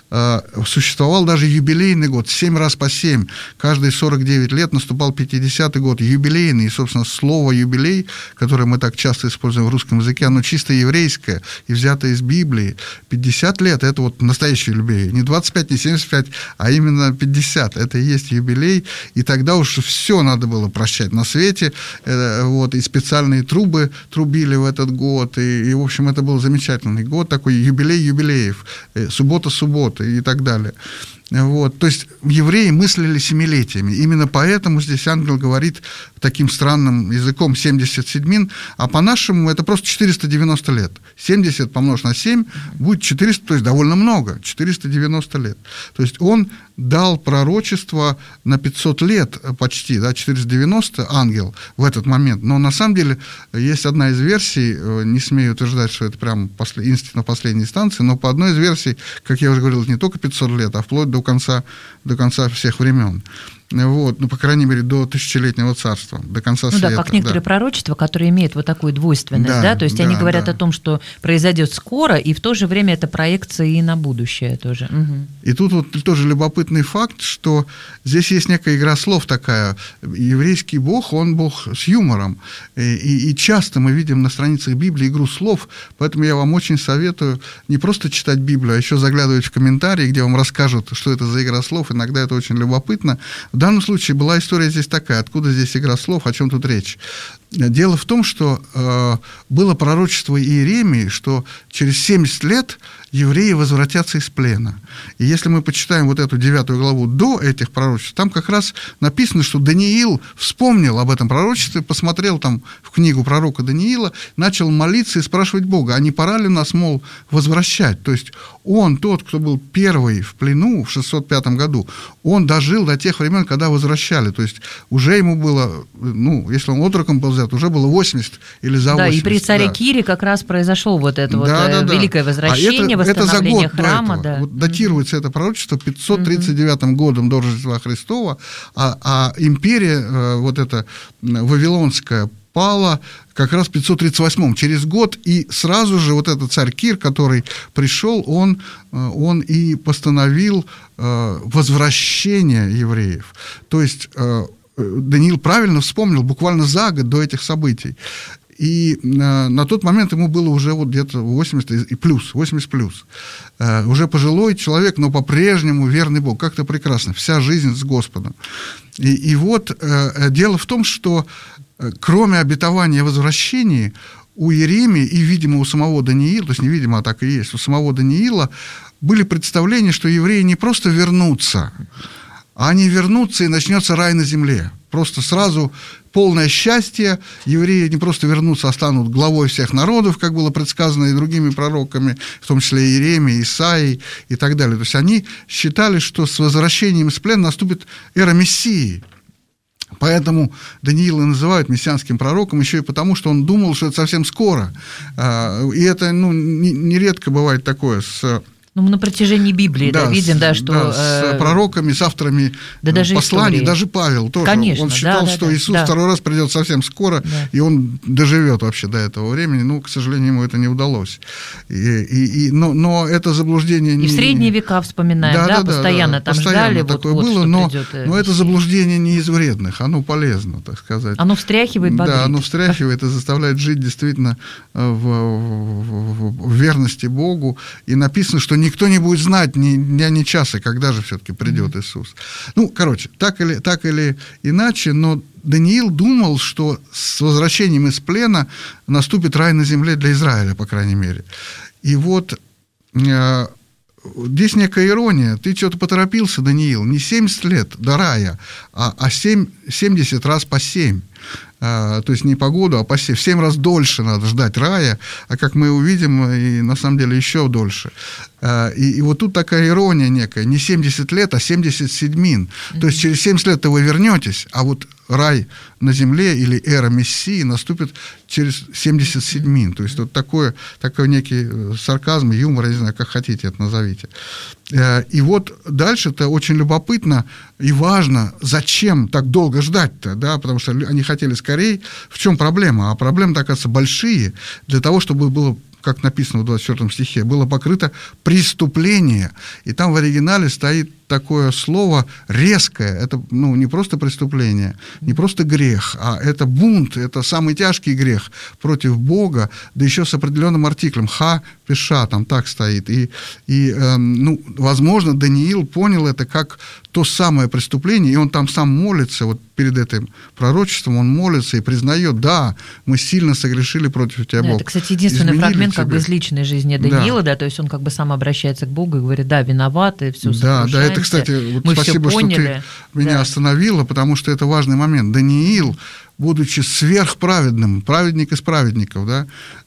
Существовал даже юбилейный год, семь раз по семь. Каждые сорок девять лет наступал пятидесятый год, юбилейный. И, собственно, слово «юбилей», которое мы так часто используем в русском языке, оно чисто еврейское и взято из Библии. пятьдесят лет – это вот настоящий юбилей. Не двадцать пять, не семьдесят пять, а именно пятьдесят. Это и есть юбилей. И тогда уж все надо было прощать на свете. Вот, и специальные трубы трубили в этот год. И, и в общем, это был замечательный год, такой юбилей юбилеев, суббота-суббота и так далее. Вот. То есть евреи мыслили семилетиями. Именно поэтому здесь ангел говорит таким странным языком семьдесят седьмин, а по-нашему это просто четыреста девяносто лет. семьдесят помножить на семь будет четыреста, то есть довольно много, четыреста девяносто лет. То есть он дал пророчество на пятьсот лет почти, да, четыреста девяносто ангел в этот момент. Но на самом деле есть одна из версий, не смею утверждать, что это прям после, истина последней инстанции, но по одной из версий, как я уже говорил, не только пятьсот лет, а вплоть до конца, до конца всех времен. Вот, ну, по крайней мере, до тысячелетнего царства, до конца ну, света. Да, как некоторые да. пророчества, которые имеют вот такую двойственность, да, да? То есть да, они говорят да. о том, что произойдет скоро, и в то же время это проекция и на будущее тоже. Угу. И тут вот тоже любопытный факт, что здесь есть некая игра слов такая. Еврейский Бог, он Бог с юмором. И, и, и часто мы видим на страницах Библии игру слов, поэтому я вам очень советую не просто читать Библию, а еще заглядывать в комментарии, где вам расскажут, что это за игра слов. Иногда это очень любопытно. В данном случае была история здесь такая. Откуда здесь игра слов, о чем тут речь? Дело в том, что э, было пророчество Иеремии, что через семьдесят лет евреи возвратятся из плена. И если мы почитаем вот эту девятую главу до этих пророчеств, там как раз написано, что Даниил вспомнил об этом пророчестве, посмотрел там в книгу пророка Даниила, начал молиться и спрашивать Бога, а не пора ли нас, мол, возвращать? То есть он, тот, кто был первый в плену в шестьсот пятом году, он дожил до тех времен, когда возвращали. То есть уже ему было, ну, если он отроком был взят, уже было восемьдесят или за восемьдесят. Да, и при царе да. Кире как раз произошло вот это да, вот да, да. великое возвращение, а это, восстановление это за год храма. Да. Вот датируется это пророчество пятьсот тридцать девятым mm-hmm. годом до Рождества Христова, а, а империя вот эта вавилонская пала как раз в пятьсот тридцать восьмом, через год, и сразу же вот этот царь Кир, который пришел, он, он и постановил возвращение евреев. То есть Даниил правильно вспомнил буквально за год до этих событий. И на, на тот момент ему было уже вот где-то восемьдесят и плюс, восемьдесят плюс. Э, уже пожилой человек, но по-прежнему верный Бог. Как-то прекрасно. Вся жизнь с Господом. И, и вот э, дело в том, что э, кроме обетования о возвращении, у Иеремии и, видимо, у самого Даниила, то есть не видимо, а так и есть, у самого Даниила были представления, что евреи не просто вернутся, а они вернутся, и начнется рай на земле. Просто сразу полное счастье, евреи не просто вернутся, а станут главой всех народов, как было предсказано и другими пророками, в том числе Иеремией, Исаией и так далее. То есть они считали, что с возвращением из плена наступит эра Мессии. Поэтому Даниила называют мессианским пророком еще и потому, что он думал, что это совсем скоро. И это, ну, нередко бывает такое с... Ну, мы на протяжении Библии да, да, видим, с, да, что... Да, с пророками, с авторами да, даже посланий, истории. Даже Павел тоже. Конечно, он считал, да, что да, Иисус да. второй раз придет совсем скоро, да. И он доживет вообще до этого времени. Ну, к сожалению, ему это не удалось. И, и, и, но, но это заблуждение... И не... в средние века вспоминаем, да, да, да постоянно да, там постоянно ждали, такое вот, было, вот, но, придет, но это заблуждение не из вредных, оно полезно, так сказать. Оно встряхивает, бодрит. Да, оно встряхивает и заставляет жить действительно в, в, в верности Богу. И написано, что никто не будет знать ни дня, ни часа, когда же все-таки придет Иисус. Ну, короче, так или, так или иначе, но Даниил думал, что с возвращением из плена наступит рай на земле для Израиля, по крайней мере. И вот э, здесь некая ирония. Ты что-то поторопился, Даниил, не семьдесят лет до рая, а, а семь, семьдесят раз по семь. То есть не по году, а по семь. В семь раз дольше надо ждать рая, а как мы увидим, и на самом деле еще дольше. И, и вот тут такая ирония некая. Не семьдесят лет, а семьдесят седьмин. Mm-hmm. То есть через семьдесят лет вы вернетесь, а вот рай на земле или эра Мессии наступит через семьдесят седьмин. То есть вот такой, такой некий сарказм, юмор, я не знаю, как хотите это назовите. И вот дальше-то очень любопытно и важно, зачем так долго ждать-то, да, потому что они хотели скорее. В чем проблема? А проблемы, оказывается, большие. Для того, чтобы было, как написано в двадцать четвёртом стихе, было покрыто преступление. И там в оригинале стоит такое слово резкое. Это, ну, не просто преступление, не просто грех, а это бунт, это самый тяжкий грех против Бога, да еще с определенным артиклем. Ха, пиша, там так стоит. И, и э, ну, возможно, Даниил понял это как то самое преступление, и он там сам молится, вот перед этим пророчеством он молится и признает, да, мы сильно согрешили против тебя, да, Бог. Это, кстати, единственный Изменили фрагмент тебе. Как бы из личной жизни Даниила, да. да, то есть он как бы сам обращается к Богу и говорит, да, виноват, и все да, да, это, кстати, вот мы спасибо, все поняли. что ты меня да. остановила, потому что это важный момент. Даниил, будучи сверхправедным, праведник из праведников, да,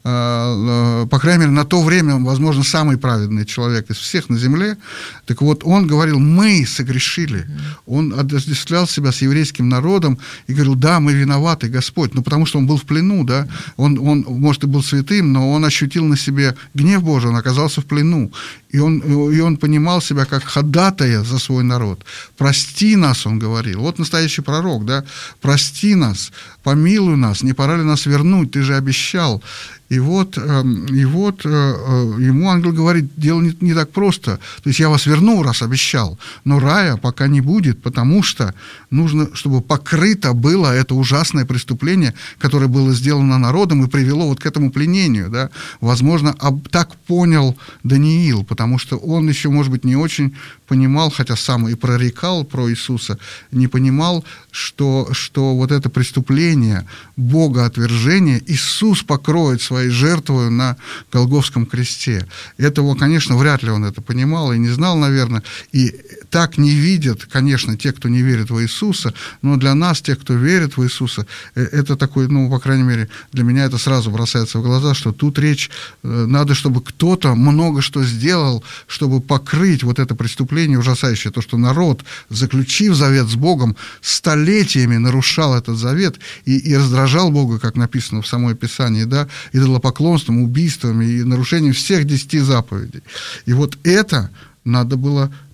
по крайней мере, на то время, возможно, самый праведный человек из всех на земле, так вот, он говорил, мы согрешили. Mm-hmm. Он отождествлял себя с еврейским народом и говорил, да, мы виноваты, Господь, ну, потому что он был в плену, да, он, он, может, и был святым, но он ощутил на себе гнев Божий, он оказался в плену, и он, и он понимал себя как ходатая за свой народ. Прости нас, он говорил, вот настоящий пророк, да, прости нас, помилуй нас, не пора ли нас вернуть, ты же обещал. И вот, и вот ему ангел говорит, дело не, не так просто. То есть я вас верну, раз обещал, но рая пока не будет, потому что нужно, чтобы покрыто было это ужасное преступление, которое было сделано народом и привело вот к этому пленению. Да? Возможно, так понял Даниил, потому что он еще, может быть, не очень понимал, хотя сам и прорекал про Иисуса, не понимал, что, что вот это преступление богоотвержения Иисус покроет своей жертвой на Голгофском кресте. Этого, конечно, вряд ли он это понимал и не знал, наверное. И так не видят, конечно, те, кто не верит в Иисуса, но для нас, тех, кто верит в Иисуса, это такой, ну, по крайней мере, для меня это сразу бросается в глаза, что тут речь, надо, чтобы кто-то много что сделал, чтобы покрыть вот это преступление ужасающее, то, что народ, заключив завет с Богом, столетиями нарушал этот завет и, и раздражал Бога, как написано в самой Писании, да, идолопоклонством, убийствами и нарушением всех десяти заповедей. И вот это надо было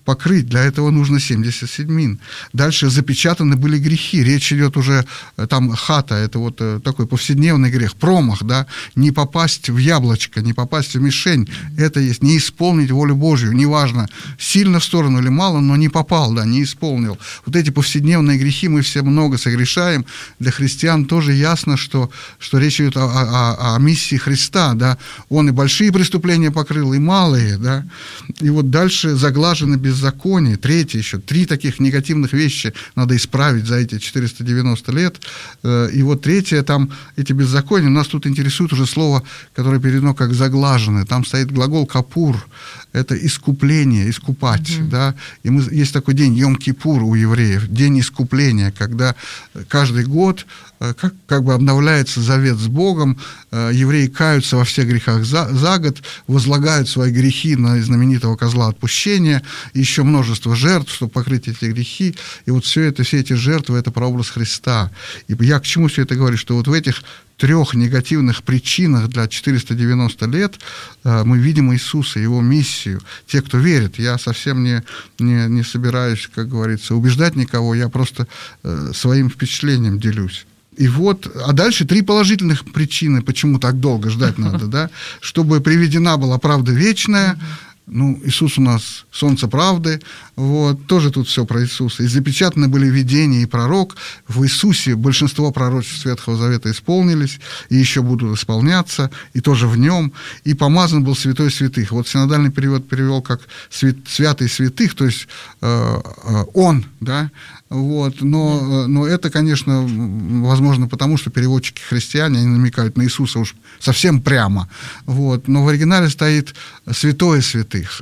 покрыть, для этого нужно семьдесят седьмин. Дальше запечатаны были грехи. Речь идет уже, там хата, это вот такой повседневный грех, промах, да, не попасть в яблочко, не попасть в мишень, это есть не исполнить волю Божью, неважно, сильно в сторону или мало, но не попал, да, не исполнил. Вот эти повседневные грехи мы все много согрешаем. Для христиан тоже ясно, что, что речь идет о, о, о миссии Христа, да, он и большие преступления покрыл, и малые, да, и вот дальше заглажено беззаконие, третье еще, три таких негативных вещи надо исправить за эти четыреста девяносто лет, и вот третье, там эти беззакония, нас тут интересует уже слово, которое переведено как заглаженное, там стоит глагол капур, это искупление, искупать, mm-hmm. да, и мы, есть такой день Йом-Кипур у евреев, день искупления, когда каждый год как, как бы обновляется завет с Богом, евреи каются во всех грехах за, за год, возлагают свои грехи на знаменитого козла отпущения, еще множество жертв, чтобы покрыть эти грехи, и вот все это, все эти жертвы, это прообраз Христа. И я к чему все это говорю, что вот в этих трех негативных причинах для четыреста девяносто лет мы видим Иисуса, Его миссию. Те, кто верит, я совсем не, не, не собираюсь, как говорится, убеждать никого, я просто своим впечатлением делюсь. И вот, а дальше три положительных причины, почему так долго ждать надо, да, чтобы приведена была правда вечная. Ну, Иисус у нас солнце правды, вот, тоже тут все про Иисуса. И запечатаны были видения и пророк. В Иисусе большинство пророчеств Ветхого Завета исполнились, и еще будут исполняться, и тоже в нем. И помазан был святой святых. Вот синодальный перевод перевел как святый святых, то есть э, э, он, да, вот, но, но это, конечно, возможно потому, что переводчики христиане, они намекают на Иисуса уж совсем прямо, вот, но в оригинале стоит святое святых,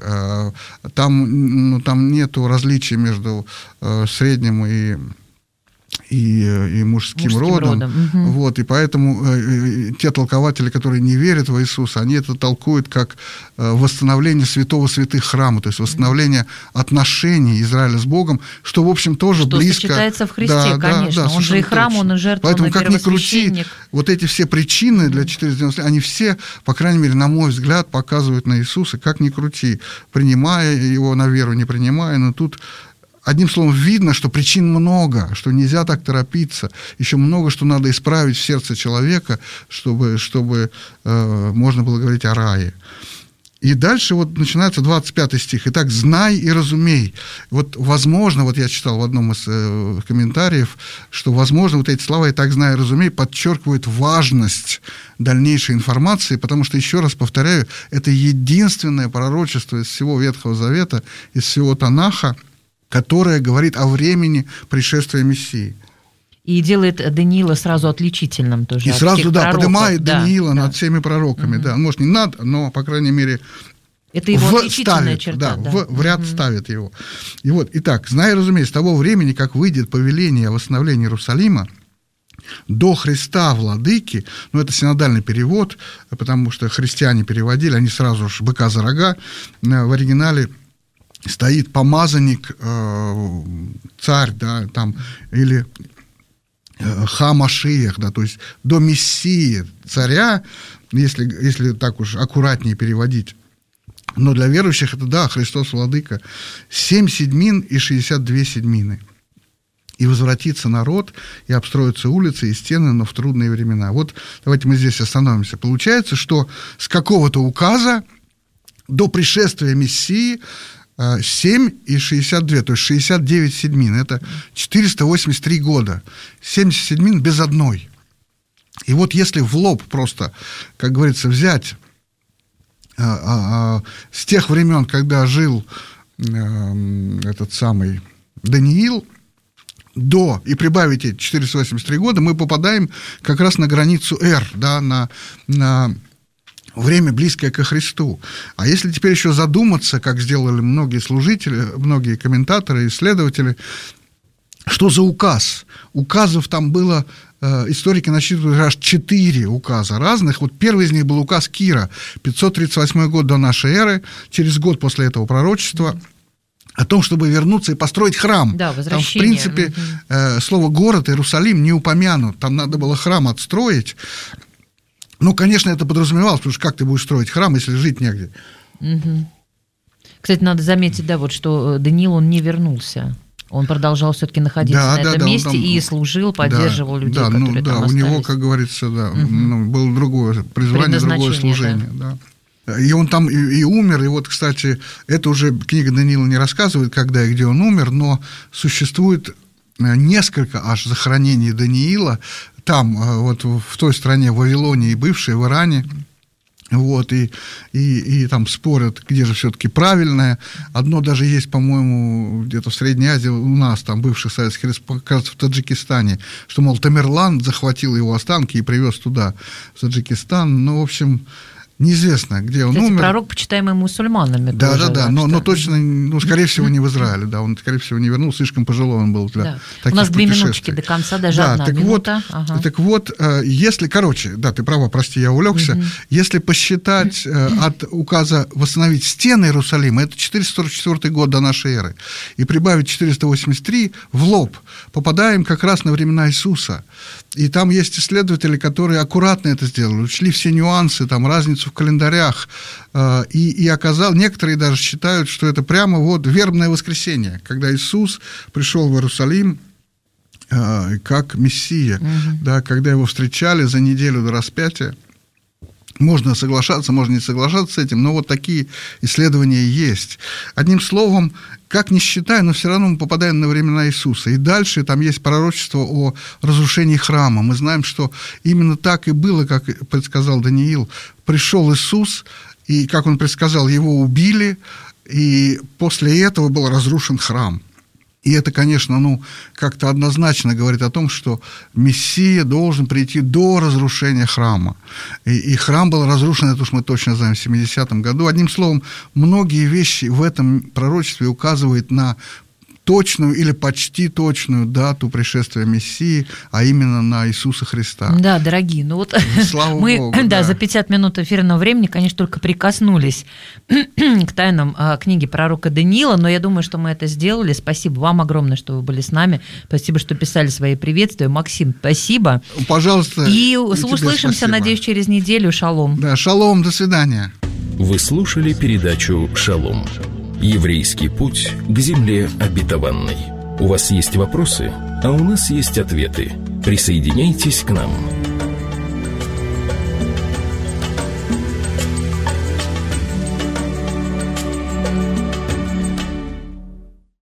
там, ну, там нету различий между средним и... И, и мужским, мужским родом, родом. Угу. Вот, и поэтому э, те толкователи, которые не верят в Иисуса, они это толкуют как э, восстановление святого святых храма, то есть восстановление отношений Израиля с Богом, что, в общем, тоже что близко. Что сочетается в Христе, да, конечно. Да, да, он же и храм, точно. Он и жертва, поэтому, он и как ни крути, вот эти все причины для четыреста девяносто лет, они все, по крайней мере, на мой взгляд, показывают на Иисуса, как ни крути, принимая его на веру, не принимая, но тут... Одним словом, видно, что причин много, что нельзя так торопиться. Еще много, что надо исправить в сердце человека, чтобы, чтобы э, можно было говорить о рае. И дальше вот начинается двадцать пятый стих. «Итак, знай и разумей». Вот, возможно, вот я читал в одном из э, комментариев, что, возможно, вот эти слова «итак, знай и разумей» подчеркивают важность дальнейшей информации, потому что, еще раз повторяю, это единственное пророчество из всего Ветхого Завета, из всего Танаха, которая говорит о времени пришествия Мессии. И делает Даниила сразу отличительным тоже. И сразу, да, пророков. Поднимает да, Даниила да. над всеми пророками. Угу. Да. Может, не над, но, по крайней мере, это его отличительная ставит, черта. Да, да. В, в ряд угу. ставит его. И вот, итак, знай, разумеется, с того времени, как выйдет повеление о восстановлении Иерусалима, до Христа Владыки, ну, это синодальный перевод, потому что христиане переводили, они сразу же быка за рога, в оригинале стоит помазанник, э, царь, да, там, или э, Ха-Машиах, да, то есть до Мессии царя, если, если так уж аккуратнее переводить. Но для верующих это, да, Христос Владыка, семь седьмин и шестьдесят две седьмины. И возвратится народ, и обстроятся улицы и стены, но в трудные времена. Вот давайте мы здесь остановимся. Получается, что с какого-то указа до пришествия Мессии семь и шестьдесят два, то есть шестьдесят девять седьмин, это четыреста восемьдесят три года, семьдесят седьмин без одной. И вот если в лоб просто, как говорится, взять а, а, а, с тех времен, когда жил а, этот самый Даниил, до, и прибавить эти четыреста восемьдесят три года, мы попадаем как раз на границу Р, да, на... на время, близкое ко Христу. А если теперь еще задуматься, как сделали многие служители, многие комментаторы, исследователи, что за указ? Указов там было, э, историки насчитывают аж четыре указа разных. Вот первый из них был указ Кира, пятьсот тридцать восьмой год до нашей эры, через год после этого пророчества, о том, чтобы вернуться и построить храм. Да, там, в принципе, э, слово «город», Иерусалим не упомянут. Там надо было храм отстроить. Ну, конечно, это подразумевалось, потому что как ты будешь строить храм, если жить негде? Угу. Кстати, надо заметить, да, вот что Даниил, он не вернулся. Он продолжал все-таки находиться да, на да, этом да, месте там, и служил, поддерживал да, людей, да, которые ну, там да, остались. У него, как говорится, да, угу. ну, было другое призвание, другое служение. Да. Да. И он там и, и умер, и вот, кстати, это уже книга Даниила не рассказывает, когда и где он умер, но существует несколько аж захоронений Даниила там, вот в той стране, в Вавилоне и бывшей, в Иране. Вот, и, и, и там спорят, где же все-таки правильное. Одно даже есть, по-моему, где-то в Средней Азии, у нас, там, бывших советских республик, кажется, в Таджикистане, что, мол, Тамерлан захватил его останки и привез туда, в Таджикистан. Ну, в общем, неизвестно, где он Кстати, умер. пророк, почитаемый мусульманами. Да, тоже, да, да, да, но, что... но точно, ну, скорее всего, не в Израиле, да, он, скорее всего, не вернулся, слишком пожилой он был для да. таких У нас две путешествий. минуточки до конца, даже да, одна так минута. Вот, ага. Так вот, если, короче, да, ты права, прости, я увлекся, угу. Если посчитать от указа восстановить стены Иерусалима, это четыреста сорок четвёртый год до нашей эры, и прибавить четыреста восемьдесят три в лоб, попадаем как раз на времена Иисуса. И там есть исследователи, которые аккуратно это сделали, учли все нюансы, там, разницу в календарях, и, и оказал, некоторые даже считают, что это прямо вот вербное воскресенье, когда Иисус пришел в Иерусалим как Мессия, угу. да, когда его встречали за неделю до распятия. Можно соглашаться, можно не соглашаться с этим, но вот такие исследования есть. Одним словом, как ни считай, но все равно мы попадаем на времена Иисуса. И дальше там есть пророчество о разрушении храма. Мы знаем, что именно так и было, как предсказал Даниил. Пришел Иисус, и, как он предсказал, его убили, и после этого был разрушен храм. И это, конечно, ну, как-то однозначно говорит о том, что Мессия должен прийти до разрушения храма. И, и храм был разрушен, это уж мы точно знаем, в семидесятом году. Одним словом, многие вещи в этом пророчестве указывают на точную или почти точную дату пришествия Мессии, а именно на Иисуса Христа. Да, дорогие, ну вот Слава мы Богу, да, да. за пятьдесят минут эфирного времени, конечно, только прикоснулись к тайнам а, книги пророка Даниила, но я думаю, что мы это сделали. Спасибо вам огромное, что вы были с нами. Спасибо, что писали свои приветствия. Максим, спасибо. Пожалуйста. И, и услышимся, надеюсь, через неделю. Шалом. Да, шалом, до свидания. Вы слушали передачу «Шалом». Еврейский путь к земле обетованной. У вас есть вопросы, а у нас есть ответы. Присоединяйтесь к нам.